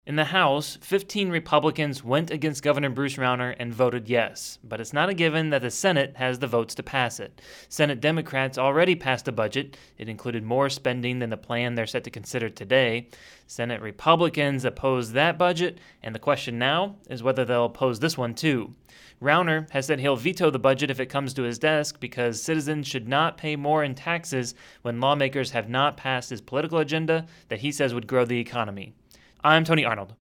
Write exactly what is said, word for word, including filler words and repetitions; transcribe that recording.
In the House, fifteen Republicans went against Governor Bruce Rauner and voted yes, but it's not a given that the Senate has the votes to pass it. Senate Democrats already passed a budget. It included more spending than the plan they're set to consider today. Senate Republicans opposed that budget, and the question now is whether they'll oppose this one too. Rauner has said he'll veto the budget if it comes to his desk because citizens should not pay more in taxes when lawmakers have not passed his political agenda that he says would grow the economy. I'm Tony Arnold.